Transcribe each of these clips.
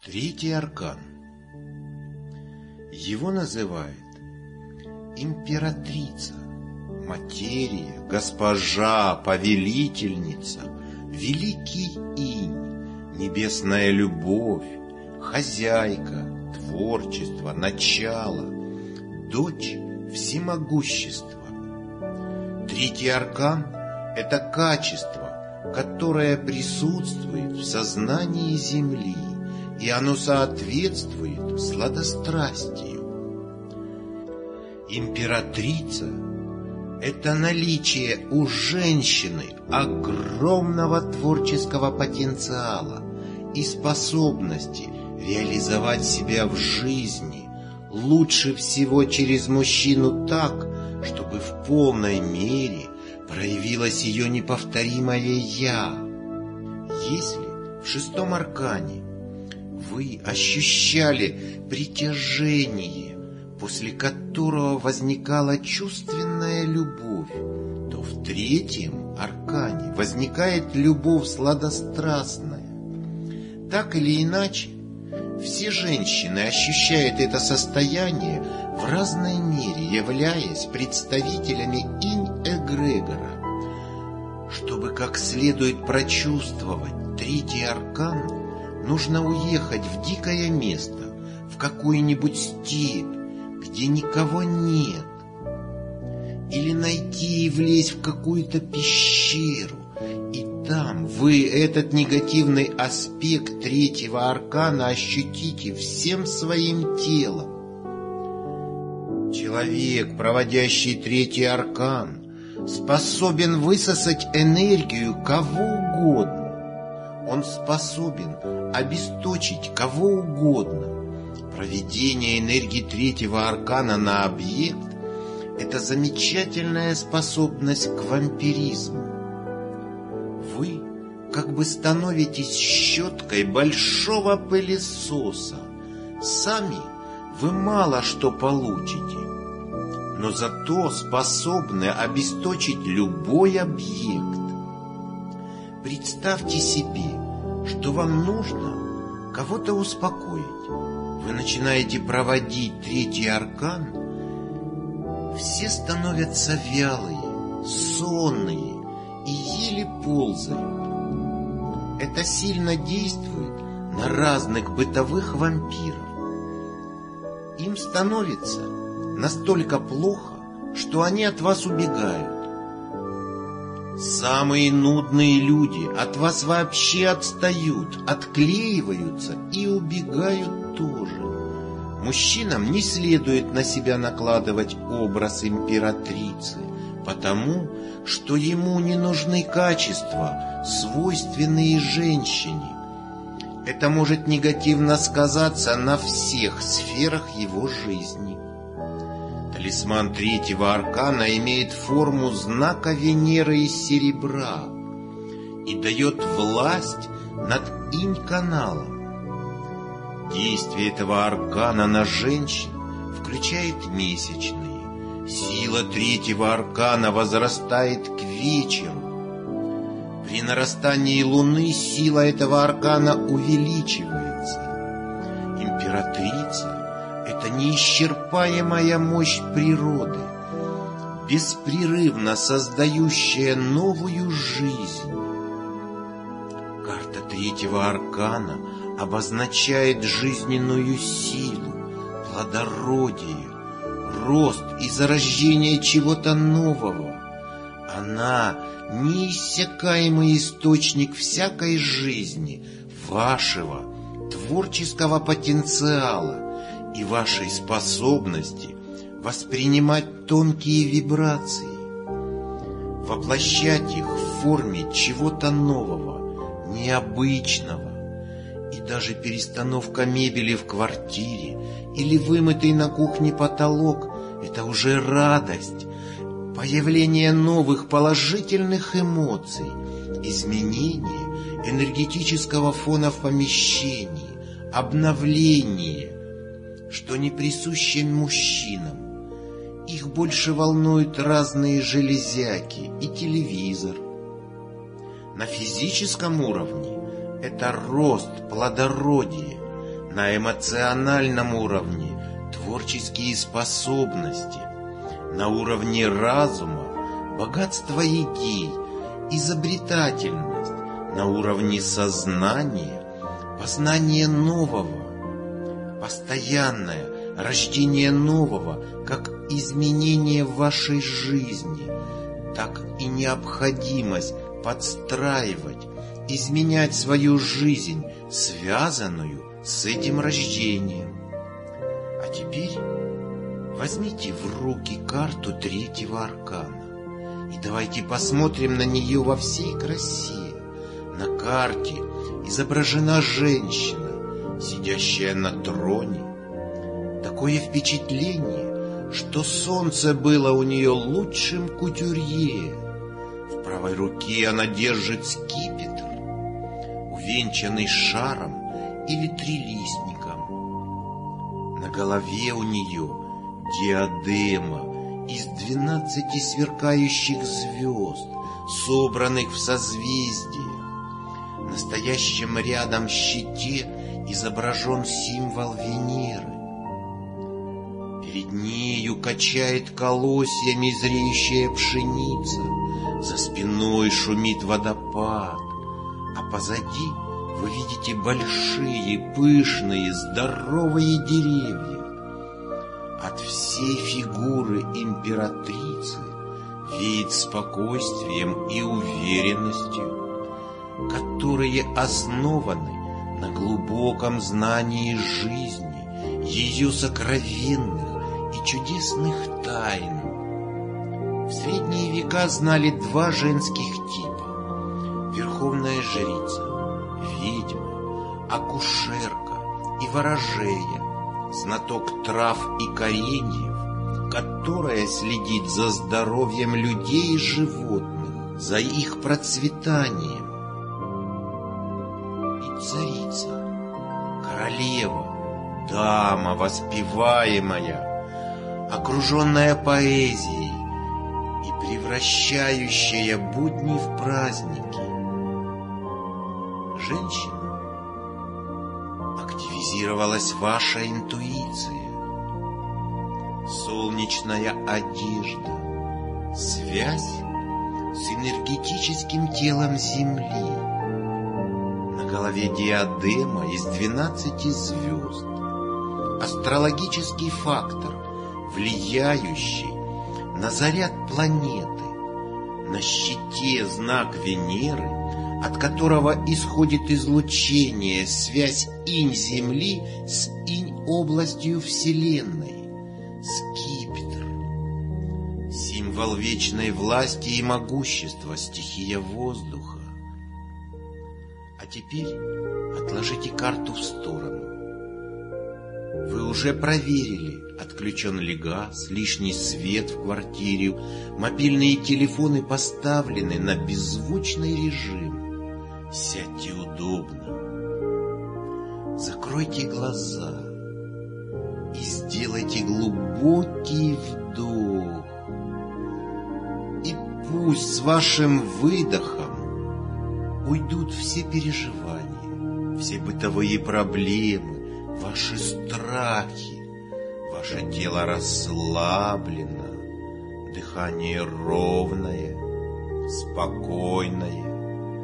Третий аркан. Его называют императрица, материя, госпожа, повелительница, великий инь, небесная любовь, хозяйка, творчество, начало, дочь всемогущества. Третий аркан — это качество, которое присутствует в сознании Земли, и оно соответствует сладострастию. Императрица — это наличие у женщины огромного творческого потенциала и способности реализовать себя в жизни, лучше всего через мужчину так, чтобы в полной мере проявилось ее неповторимое «я». Если в шестом аркане вы ощущали притяжение, после которого возникала чувственная любовь, то в третьем аркане возникает любовь сладострастная. Так или иначе, все женщины ощущают это состояние в разной мере, являясь представителями инь-эгрегора. Чтобы как следует прочувствовать третий аркан, нужно уехать в дикое место, в какую-нибудь степь, где никого нет, или найти и влезть в какую-то пещеру, и там вы этот негативный аспект третьего аркана ощутите всем своим телом. Человек, проводящий третий аркан, способен высосать энергию кого угодно. Он способен обесточить кого угодно. Проведение энергии третьего аркана на объект — это замечательная способность к вампиризму. Вы как бы становитесь щеткой большого пылесоса. Сами вы мало что получите, но зато способны обесточить любой объект. Представьте себе, что вам нужно кого-то успокоить. Вы начинаете проводить третий аркан, все становятся вялые, сонные и еле ползают. Это сильно действует на разных бытовых вампиров. Им становится настолько плохо, что они от вас убегают. Самые нудные люди от вас вообще отстают, отклеиваются и убегают тоже. Мужчинам не следует на себя накладывать образ императрицы, потому что ему не нужны качества, свойственные женщине. Это может негативно сказаться на всех сферах его жизни. Талисман третьего аркана имеет форму знака Венеры из серебра и дает власть над инь-каналом. Действие этого аркана на женщин включает месячные. Сила третьего аркана возрастает к вечеру. При нарастании Луны сила этого аркана увеличивается. Императрица — это неисчерпаемая мощь природы, беспрерывно создающая новую жизнь. Карта третьего аркана обозначает жизненную силу, плодородие, рост и зарождение чего-то нового. Она — неиссякаемый источник всякой жизни, вашего творческого потенциала и вашей способности воспринимать тонкие вибрации, воплощать их в форме чего-то нового, необычного. И даже перестановка мебели в квартире или вымытый на кухне потолок — это уже радость, появление новых положительных эмоций, изменение энергетического фона в помещении, обновление, что не присуще мужчинам. Их больше волнуют разные железяки и телевизор. На физическом уровне это рост, плодородие, на эмоциональном уровне творческие способности, на уровне разума богатство идей, изобретательность, на уровне сознания познание нового, постоянное рождение нового, как изменение в вашей жизни, так и необходимость подстраивать, изменять свою жизнь, связанную с этим рождением. А теперь возьмите в руки карту третьего аркана и давайте посмотрим на нее во всей красе. На карте изображена женщина, сидящая на троне. Такое впечатление, что солнце было у нее лучшим кутюрье. В правой руке она держит скипетр, увенчанный шаром или трилистником. На голове у нее диадема из 12 сверкающих звезд, собранных в созвездие. На стоящем рядом щите изображен символ Венеры. Перед нею качает колосьями зреющая пшеница, за спиной шумит водопад, а позади вы видите большие, пышные, здоровые деревья. От всей фигуры императрицы веет спокойствием и уверенностью, которые основаны на глубоком знании жизни, ее сокровенных и чудесных тайн. В средние века знали два женских типа: верховная жрица, ведьма, акушерка и ворожея, знаток трав и кореньев, которая следит за здоровьем людей и животных, за их процветанием. И царица, королева, дама воспеваемая, окруженная поэзией и превращающая будни в праздники. Женщина, активизировалась ваша интуиция, солнечная одежда, связь с энергетическим телом Земли. На голове диадема из 12 звезд. Астрологический фактор, влияющий на заряд планеты. На щите знак Венеры, от которого исходит излучение, связь инь Земли с инь областью Вселенной. Скипетр. Символ вечной власти и могущества, стихия воздуха. А теперь отложите карту в сторону. Вы уже проверили, отключен ли газ, лишний свет в квартире, мобильные телефоны поставлены на беззвучный режим. Сядьте удобно, закройте глаза и сделайте глубокий вдох. И пусть с вашим выдохом уйдут все переживания, все бытовые проблемы, ваши страхи. Ваше тело расслаблено, дыхание ровное, спокойное.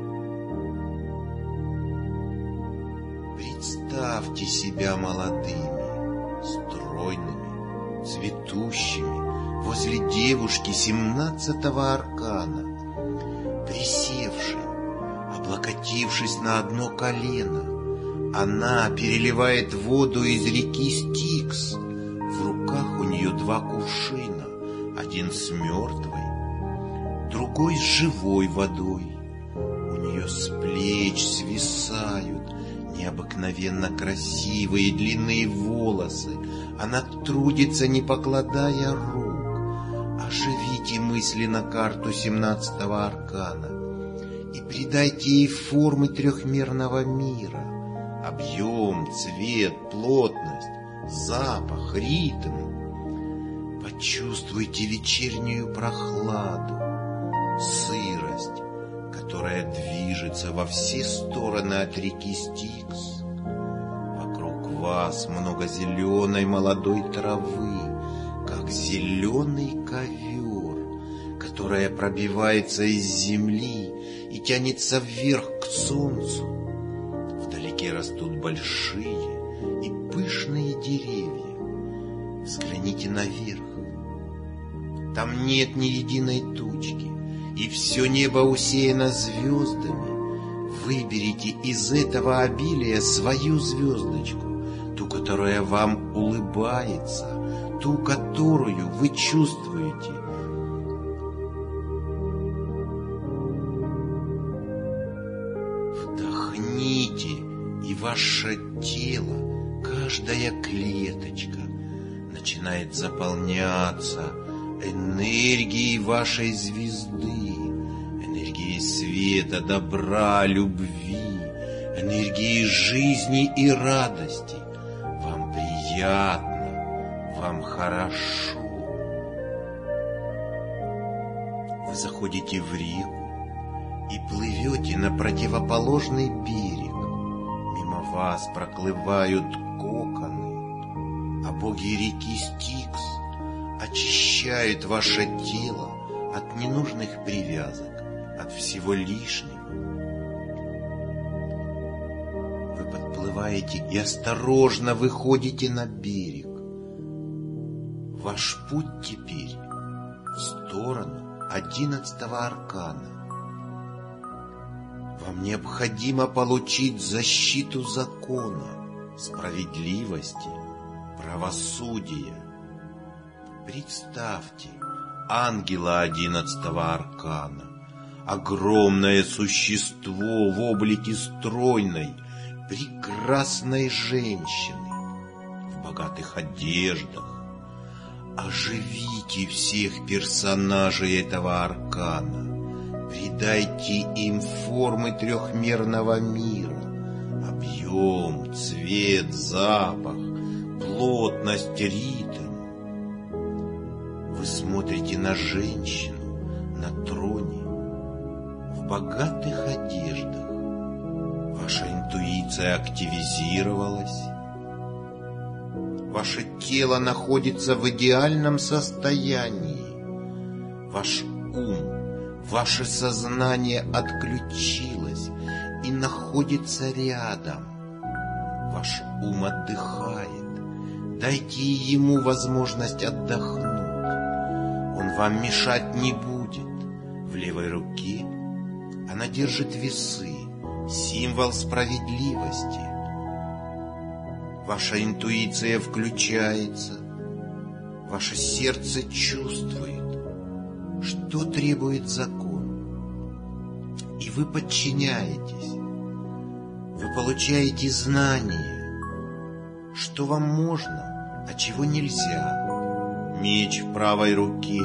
Представьте себя молодыми, стройными, цветущими возле девушки 17-го аркана, присевшей, облокотившись на одно колено. Она переливает воду из реки Стикс. В руках у нее два кувшина, один с мертвой, другой с живой водой. У нее с плеч свисают необыкновенно красивые длинные волосы. Она трудится, не покладая рук. Оживите мысленно карту 17-го аркана и придайте ей формы трехмерного мира. Объем, цвет, плотность, запах, ритм. Почувствуйте вечернюю прохладу, сырость, которая движется во все стороны от реки Стикс. Вокруг вас много зеленой молодой травы, как зеленый ковер, которая пробивается из земли и тянется вверх к солнцу. Вдалеке растут большие и пышные деревья. Взгляните наверх. Там нет ни единой тучки, и все небо усеяно звездами. Выберите из этого обилия свою звездочку, ту, которая вам улыбается, ту, которую вы чувствуете. Вдохните, и ваше тело, каждая клеточка начинает заполняться энергией вашей звезды, энергией света, добра, любви, энергией жизни и радости. Вам приятно, вам хорошо. Вы заходите в реку и плывете на противоположный берег. Мимо вас проплывают коконы, а боги реки Стикс очищают ваше тело от ненужных привязок, от всего лишнего. Вы подплываете и осторожно выходите на берег. Ваш путь теперь в сторону 11-го аркана. Вам необходимо получить защиту закона, справедливости, правосудия. Представьте ангела 11-го аркана, огромное существо в облике стройной, прекрасной женщины, в богатых одеждах. Оживите всех персонажей этого аркана, придайте им формы трехмерного мира, объем, цвет, запах, плотность, ритм. Вы смотрите на женщину на троне, в богатых одеждах. Ваша интуиция активизировалась. Ваше тело находится в идеальном состоянии. Ваш ум, ваше сознание отключилось и находится рядом. Ваш ум отдыхает. Дайте ему возможность отдохнуть. Он вам мешать не будет. В левой руке она держит весы, символ справедливости. Ваша интуиция включается. Ваше сердце чувствует, что требует закон. И вы подчиняетесь. Вы получаете знания, что вам можно, а чего нельзя. Меч в правой руке,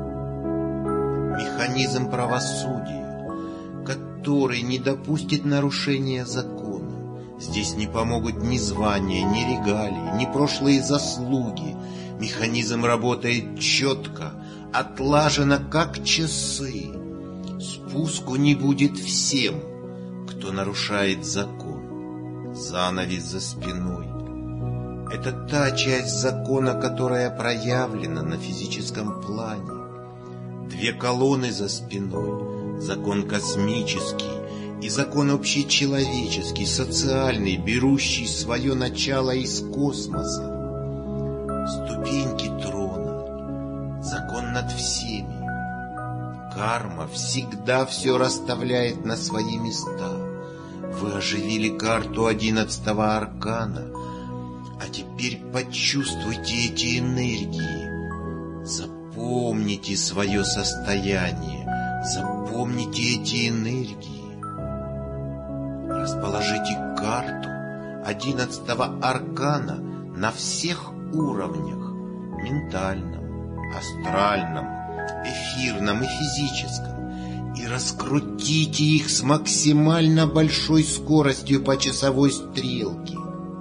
механизм правосудия, который не допустит нарушения закона. Здесь не помогут ни звания, ни регалии, ни прошлые заслуги. Механизм работает четко, отлажено как часы. Спуску не будет всем, кто нарушает закон. Занавес за спиной — это та часть закона, которая проявлена на физическом плане. Две колонны за спиной — закон космический и закон общечеловеческий, социальный, берущий свое начало из космоса. Ступеньки трона — закон над всеми. Карма всегда все расставляет на свои места. Вы оживили карту 11-го аркана, а теперь почувствуйте эти энергии. Запомните свое состояние, запомните эти энергии. Расположите карту 11-го аркана на всех уровнях: ментальном, астральном, эфирном и физическом, и раскрутите их с максимально большой скоростью по часовой стрелке.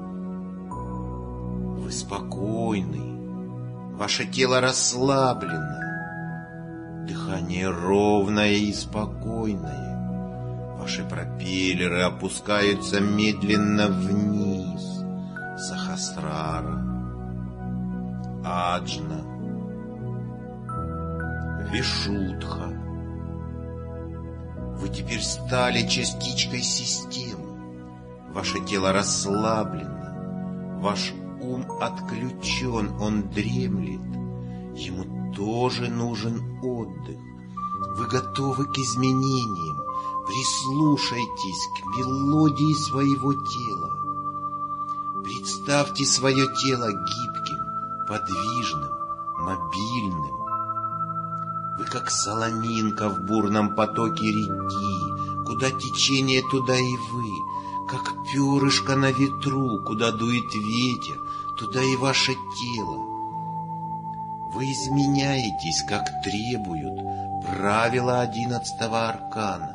Вы спокойны, ваше тело расслаблено, дыхание ровное и спокойное. Ваши пропеллеры опускаются медленно вниз. Сахасрара Сахасрара, Аджна, Вишудха. Вы теперь стали частичкой системы. Ваше тело расслаблено, ваш ум отключен, он дремлет. Ему тоже нужен отдых. Вы готовы к изменениям. Прислушайтесь к мелодии своего тела. Представьте свое тело гибким, подвижным, мобильным. Вы как соломинка в бурном потоке реки, куда течение, туда и вы, как перышко на ветру, куда дует ветер, туда и ваше тело. Вы изменяетесь, как требуют правила 11-го аркана.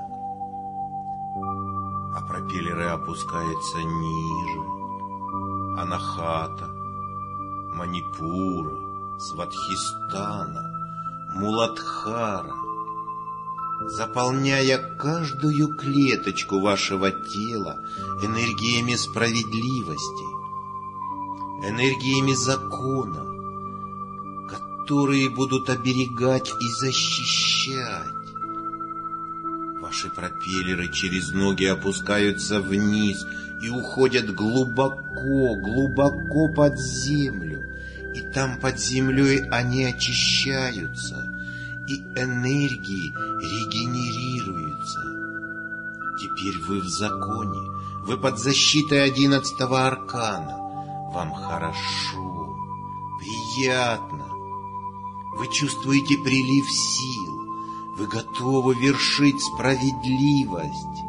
А пропеллеры опускаются ниже. Анахата, Манипура, Сватхистана, Муладхара, заполняя каждую клеточку вашего тела энергиями справедливости, энергиями закона, которые будут оберегать и защищать. Ваши пропеллеры через ноги опускаются вниз и уходят глубоко, глубоко под землю. И там под землей они очищаются, и энергии регенерируются. Теперь вы в законе, вы под защитой 11-го аркана. Вам хорошо, приятно. Вы чувствуете прилив сил, вы готовы вершить справедливость.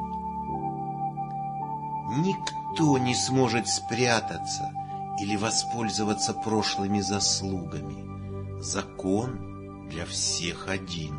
Никто не сможет спрятаться или воспользоваться прошлыми заслугами. Закон для всех один.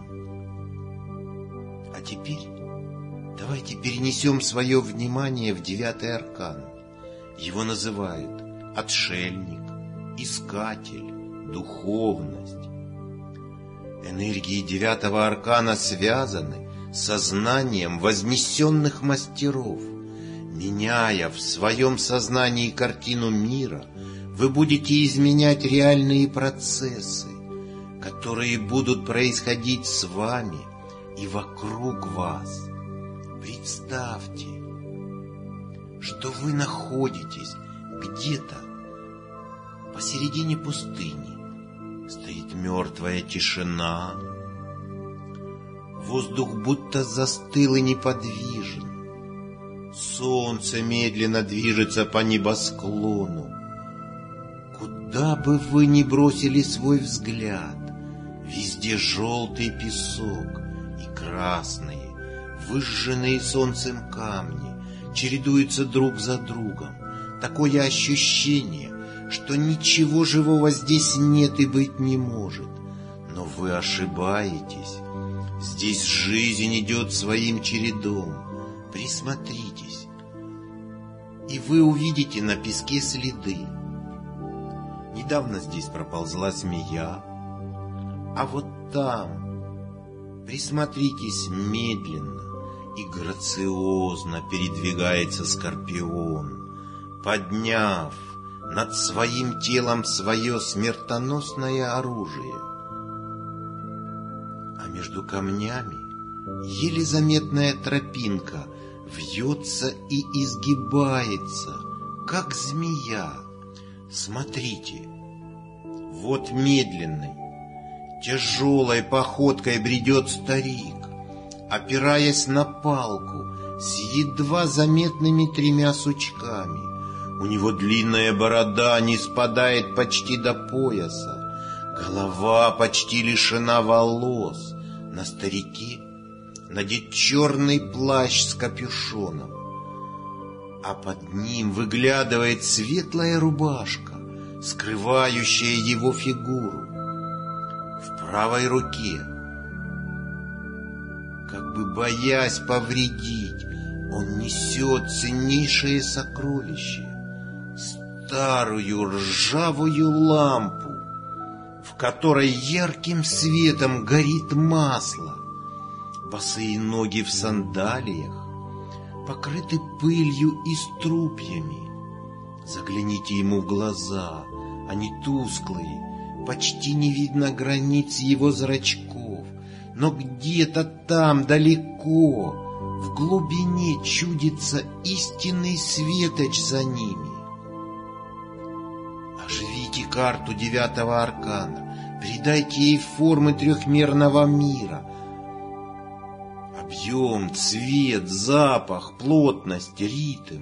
А теперь давайте перенесем свое внимание в 9-й аркан. Его называют отшельник, искатель, духовность. Энергии 9-го аркана связаны с сознанием вознесенных мастеров. Меняя в своем сознании картину мира, вы будете изменять реальные процессы, которые будут происходить с вами и вокруг вас. Представьте, что вы находитесь где-то посередине пустыни. Стоит мертвая тишина. Воздух будто застыл и неподвижен. Солнце медленно движется по небосклону. Куда бы вы ни бросили свой взгляд, везде желтый песок и красные, выжженные солнцем камни чередуются друг за другом. Такое ощущение, что ничего живого здесь нет и быть не может. Но вы ошибаетесь. Здесь жизнь идет своим чередом. Присмотритесь, и вы увидите на песке следы. Недавно здесь проползла змея, а вот там, присмотритесь, медленно и грациозно передвигается скорпион, подняв над своим телом свое смертоносное оружие. А между камнями еле заметная тропинка вьется и изгибается, как змея. Смотрите, вот медленной, тяжелой походкой бредет старик, опираясь на палку с едва заметными 3 сучками. У него длинная борода не спадает почти до пояса, голова почти лишена волос. На старике надет черный плащ с капюшоном, а под ним выглядывает светлая рубашка, скрывающая его фигуру. В правой руке, как бы боясь повредить, он несет ценнейшее сокровище — старую ржавую лампу, в которой ярким светом горит масло. Босые ноги в сандалиях покрыты пылью и струпьями. Загляните ему в глаза, они тусклые, почти не видно границ его зрачков, но где-то там, далеко, в глубине чудится истинный светоч за ними. Оживите карту 9-го аркана, придайте ей формы трехмерного мира. Объем, цвет, запах, плотность, ритм.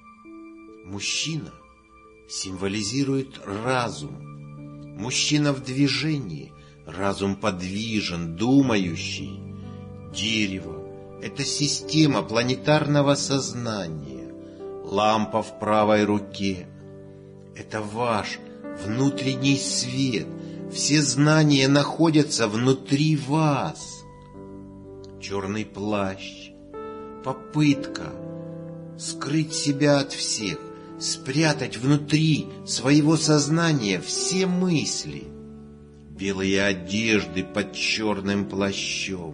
Мужчина символизирует разум. Мужчина в движении, разум подвижен, думающий. Дерево — это система планетарного сознания. Лампа в правой руке — это ваш внутренний свет. Все знания находятся внутри вас. Черный плащ — попытка скрыть себя от всех, спрятать внутри своего сознания все мысли. Белые одежды под черным плащом.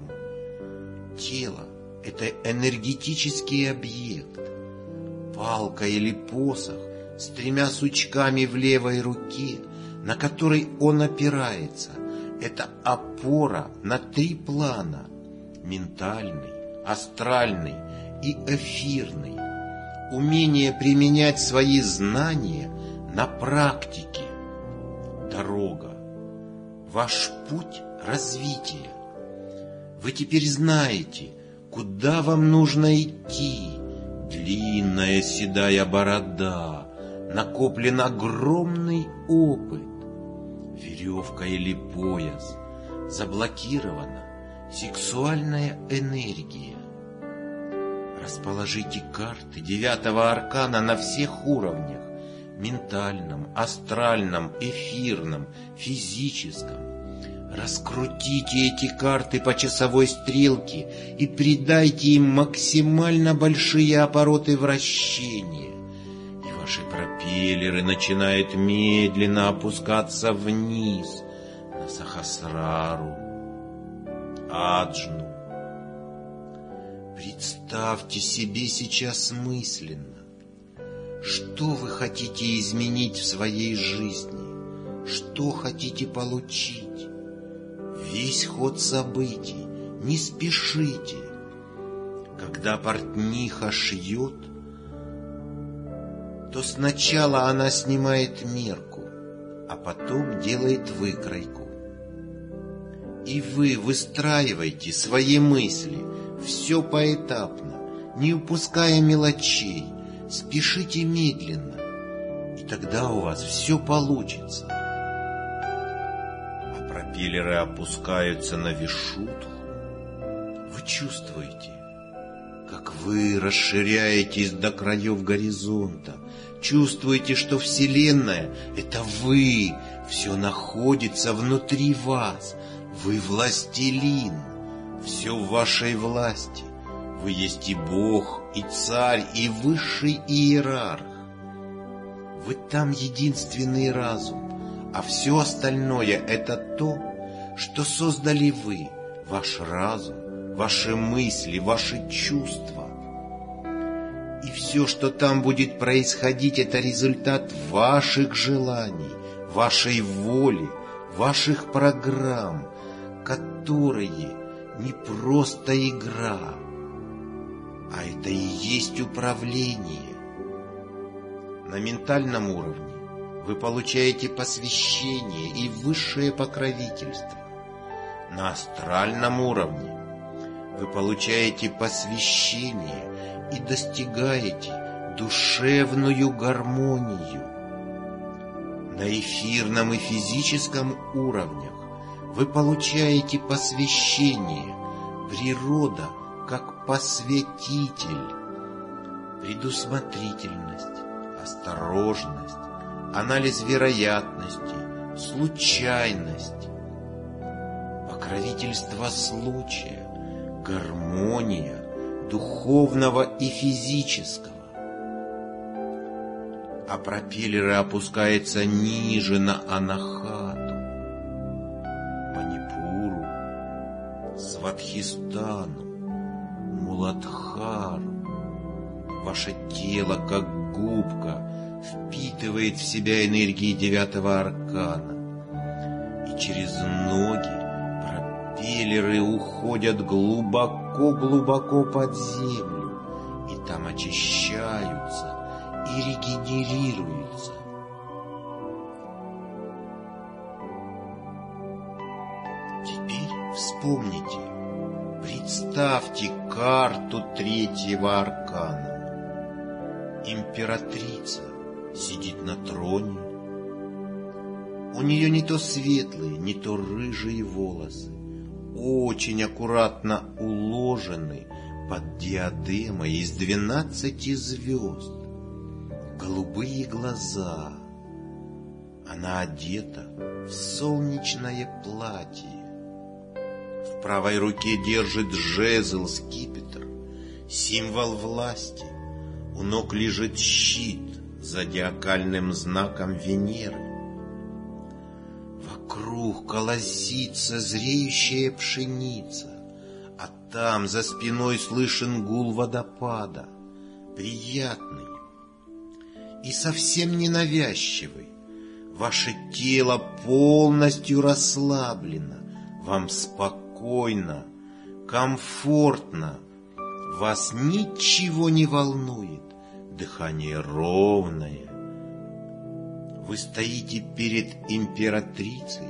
Тело — это энергетический объект. Палка или посох с 3 сучками в левой руке, на который он опирается, это опора на 3 плана: ментальный, астральный и эфирный. Умение применять свои знания на практике. Дорога. Ваш путь развития. Вы теперь знаете, куда вам нужно идти. Длинная седая борода, накоплен огромный опыт. Веревка или пояс, заблокирована сексуальная энергия. Расположите карты 9-го аркана на всех уровнях: ментальном, астральном, эфирном, физическом. Раскрутите эти карты по часовой стрелке и придайте им максимально большие обороты вращения. И ваши пропеллеры начинают медленно опускаться вниз на Сахасрару, Аджну. Представьте себе сейчас мысленно, что вы хотите изменить в своей жизни, что хотите получить. Весь ход событий, не спешите. Когда портниха шьет, то сначала она снимает мерку, а потом делает выкройку. И вы выстраиваете свои мысли, все поэтапно, не упуская мелочей, спешите медленно, и тогда у вас все получится. А пропеллеры опускаются на Вишудху. Вы чувствуете, как вы расширяетесь до краев горизонта, чувствуете, что Вселенная — это вы, все находится внутри вас, вы властелин. Все в вашей власти. Вы есть и Бог, и Царь, и Высший Иерарх. Вы там единственный разум, а все остальное — это то, что создали вы, ваш разум, ваши мысли, ваши чувства. И все, что там будет происходить, это результат ваших желаний, вашей воли, ваших программ, которые не просто игра, а это и есть управление. На ментальном уровне вы получаете посвящение и высшее покровительство. На астральном уровне вы получаете посвящение и достигаете душевную гармонию. На эфирном и физическом уровнях вы получаете посвящение, природа как посвятитель, предусмотрительность, осторожность, анализ вероятности, случайность, покровительство случая, гармония духовного и физического. А пропеллеры опускаются ниже на Анахату, Манипуру, Сватхистану, Муладхару. Ваше тело, как губка, впитывает в себя энергии 9-го аркана, и через ноги пропеллеры уходят глубоко-глубоко под землю, и там очищаются и регенерируются. Теперь вспомните, представьте карту 3-го аркана. Императрица сидит на троне. У нее не то светлые, не то рыжие волосы, очень аккуратно уложены под диадемой из 12 звезд. Голубые глаза. Она одета в солнечное платье. В правой руке держит жезл-скипетр, символ власти. У ног лежит щит с зодиакальным знаком Венеры. Вокруг колосится зреющая пшеница, а там за спиной слышен гул водопада, приятный и совсем ненавязчивый. Ваше тело полностью расслаблено, вам спокойно, комфортно, вас ничего не волнует, дыхание ровное. Вы стоите перед императрицей.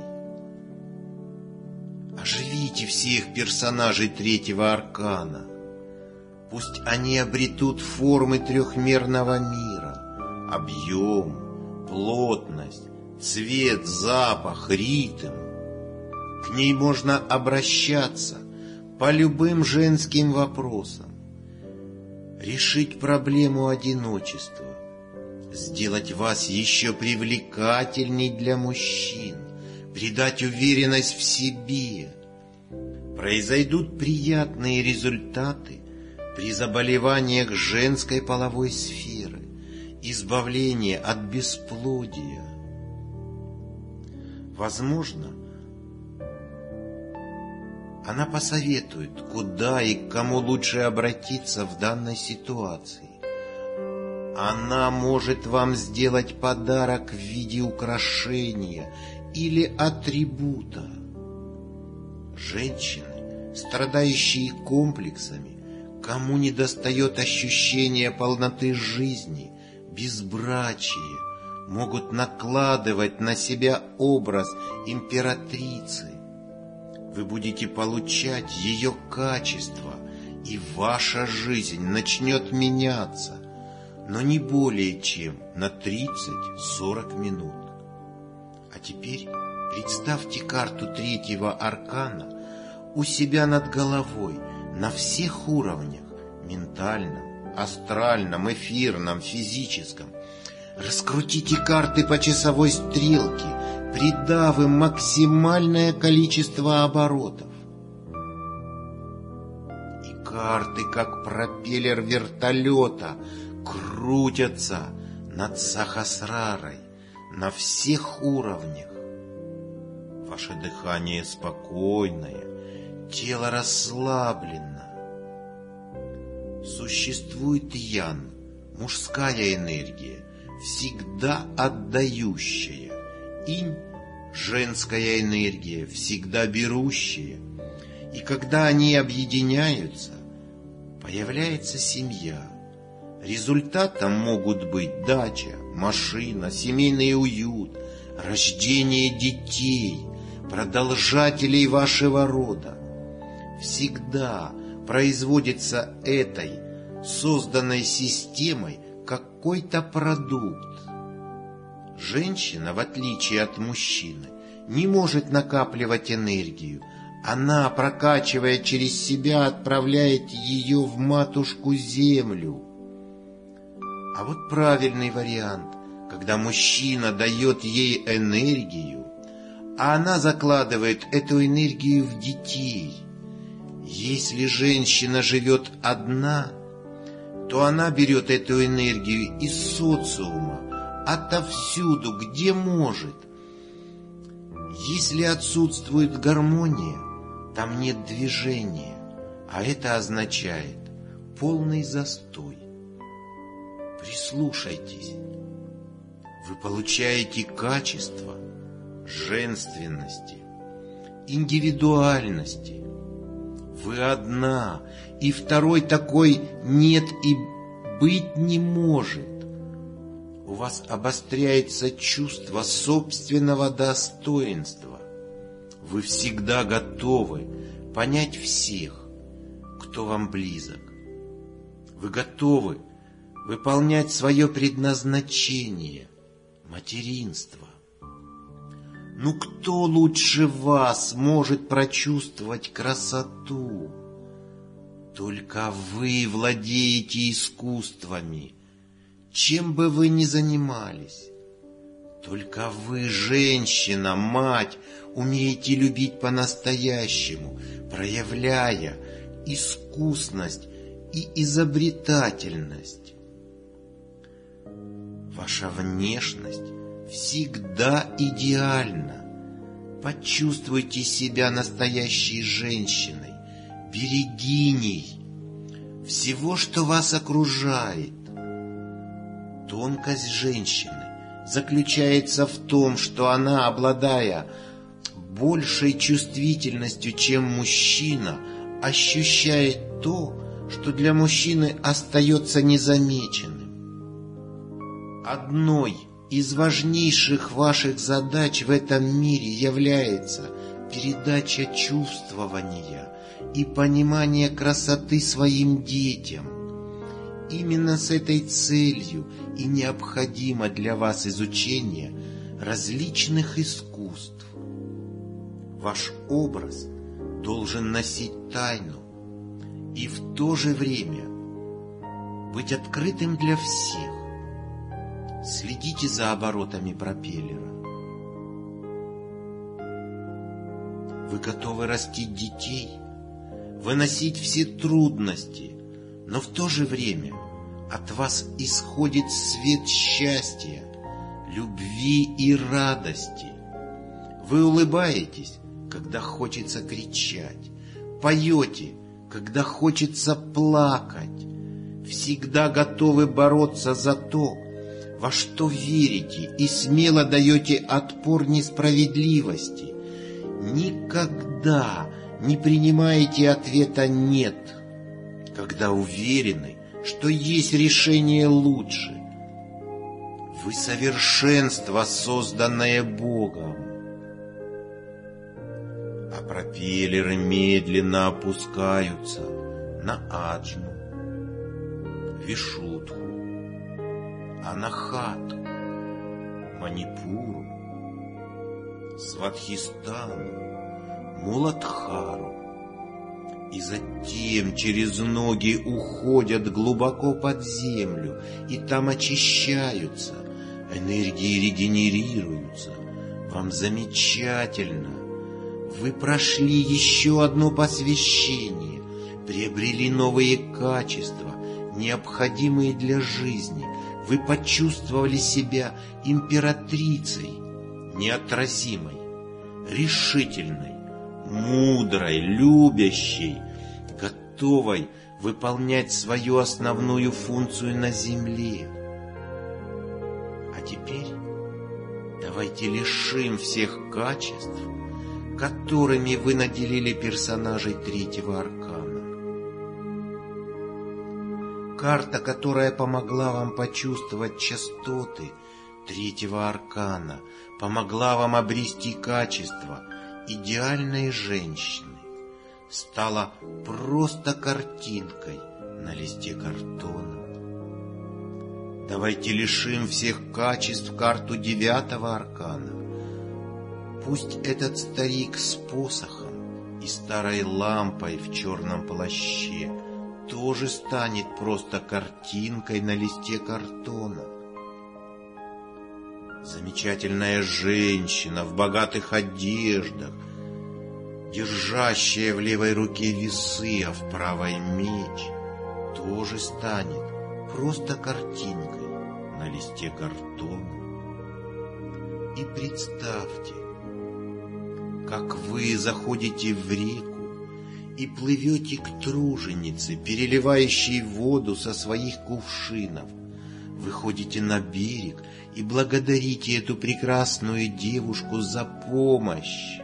Оживите всех персонажей 3-го аркана. Пусть они обретут формы трехмерного мира, объем, плотность, цвет, запах, ритм. К ней можно обращаться по любым женским вопросам, решить проблему одиночества, сделать вас еще привлекательней для мужчин, придать уверенность в себе. Произойдут приятные результаты при заболеваниях женской половой сферы, избавление от бесплодия. Возможно, она посоветует, куда и к кому лучше обратиться в данной ситуации. Она может вам сделать подарок в виде украшения или атрибута. Женщины, страдающие комплексами, кому недостает ощущения полноты жизни, безбрачия, могут накладывать на себя образ императрицы. Вы будете получать ее качество, и ваша жизнь начнет меняться, но не более чем на 30-40 минут. А теперь представьте карту 3-го аркана у себя над головой на всех уровнях: ментальном, астральном, эфирном, физическом. Раскрутите карты по часовой стрелке, придав им максимальное количество оборотов. И карты, как пропеллер вертолета, крутятся над Сахасрарой на всех уровнях. Ваше дыхание спокойное, тело расслаблено. Существует ян, мужская энергия, всегда отдающая. Инь — женская энергия, всегда берущая. И когда они объединяются, появляется семья. Результатом могут быть дача, машина, семейный уют, рождение детей, продолжателей вашего рода. Всегда производится этой созданной системой какой-то продукт. Женщина, в отличие от мужчины, не может накапливать энергию. Она, прокачивая через себя, отправляет ее в матушку-землю. А вот правильный вариант, когда мужчина дает ей энергию, а она закладывает эту энергию в детей. Если женщина живет одна, то она берет эту энергию из социума, отовсюду, где может. Если отсутствует гармония, там нет движения, а это означает полный застой. Прислушайтесь, вы получаете качество женственности, индивидуальности. Вы одна, и второй такой нет и быть не может. У вас обостряется чувство собственного достоинства. Вы всегда готовы понять всех, кто вам близок. Вы готовы выполнять свое предназначение — материнство. Ну кто лучше вас может прочувствовать красоту? Только вы владеете искусствами, чем бы вы ни занимались. Только вы, женщина, мать, умеете любить по-настоящему, проявляя искусность и изобретательность. Ваша внешность всегда идеальна. Почувствуйте себя настоящей женщиной, берегиней всего, что вас окружает. Тонкость женщины заключается в том, что она, обладая большей чувствительностью, чем мужчина, ощущает то, что для мужчины остается незамеченным. Одной из важнейших ваших задач в этом мире является передача чувствования и понимания красоты своим детям. Именно с этой целью и необходимо для вас изучение различных искусств. Ваш образ должен носить тайну и в то же время быть открытым для всех. Следите за оборотами пропеллера. Вы готовы растить детей, выносить все трудности, но в то же время от вас исходит свет счастья, любви и радости. Вы улыбаетесь, когда хочется кричать, поете, когда хочется плакать, всегда готовы бороться за то, во что верите, и смело даете отпор несправедливости. Никогда не принимаете ответа «нет», когда уверены, что есть решение лучше. Вы совершенство, созданное Богом. А пропеллеры медленно опускаются на Аджну, Вишудху, Анахату, Манипуру, Сватхистану, Муладхару, и затем через ноги уходят глубоко под землю, и там очищаются, энергии регенерируются. Вам замечательно. Вы прошли еще одно посвящение, приобрели новые качества, необходимые для жизни. Вы почувствовали себя императрицей, неотразимой, решительной, мудрой, любящей, готовой выполнять свою основную функцию на земле. А теперь давайте лишим всех качеств, которыми вы наделили персонажей третьего аркана. Карта, которая помогла вам почувствовать частоты третьего аркана, помогла вам обрести качество идеальной женщины, стала просто картинкой на листе картона. Давайте лишим всех качеств карту девятого аркана. Пусть этот старик с посохом и старой лампой в черном плаще тоже станет просто картинкой на листе картона. Замечательная женщина в богатых одеждах, держащая в левой руке весы, а в правой меч, тоже станет просто картинкой на листе картона. И представьте, как вы заходите в реку и плывете к труженице, переливающей воду со своих кувшинов. выходите на берег и благодарите эту прекрасную девушку за помощь.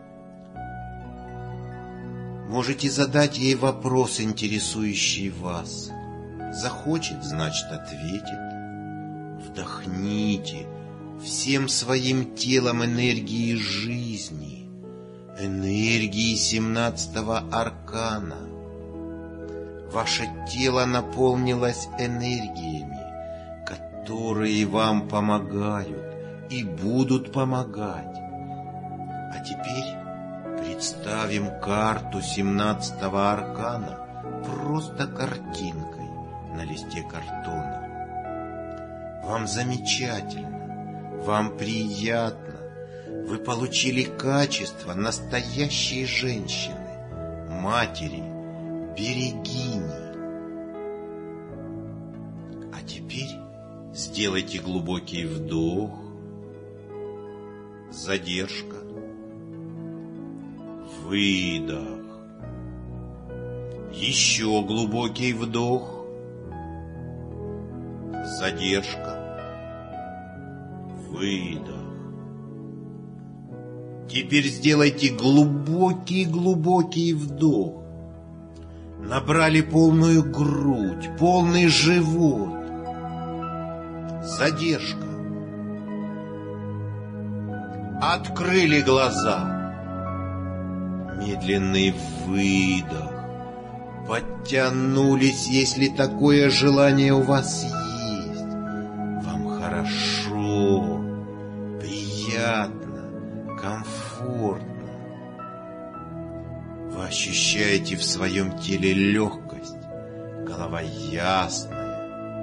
Можете задать ей вопрос, интересующий вас. Захочет, значит, ответит. Вдохните всем своим телом энергии жизни, энергии 17-го аркана. Ваше тело наполнилось энергиями, которые вам помогают и будут помогать. А теперь представим карту 17-го аркана просто картинкой на листе картона. Вам замечательно, вам приятно, вы получили качество настоящей женщины, матери, берегини. А теперь сделайте глубокий вдох, задержка, выдох, еще глубокий вдох, задержка, выдох. Теперь сделайте глубокий вдох. Набрали полную грудь, полный живот. Задержка. Открыли глаза. Медленный выдох. Подтянулись, если такое желание у вас есть. Вам хорошо, приятно, комфортно. Вы ощущаете в своем теле легкость, голова ясная.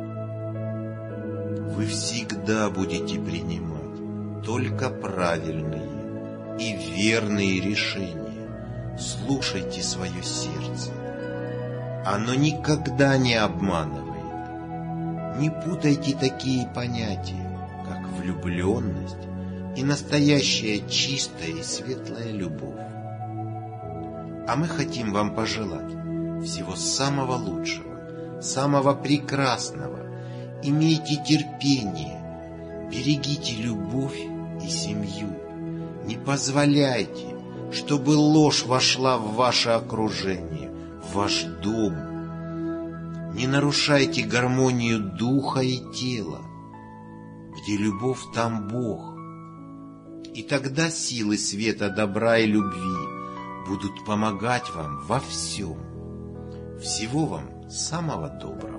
Вы всегда будете принимать только правильные и верные решения. Слушайте свое сердце. Оно никогда не обманывает. Не путайте такие понятия, как влюбленность и настоящая чистая и светлая любовь. А мы хотим вам пожелать всего самого лучшего, самого прекрасного. Имейте терпение, берегите любовь и семью. Не позволяйте, чтобы ложь вошла в ваше окружение, в ваш дом. Не нарушайте гармонию духа и тела. Где любовь, там Бог. И тогда силы света, добра и любви будут помогать вам во всем. Всего вам самого доброго.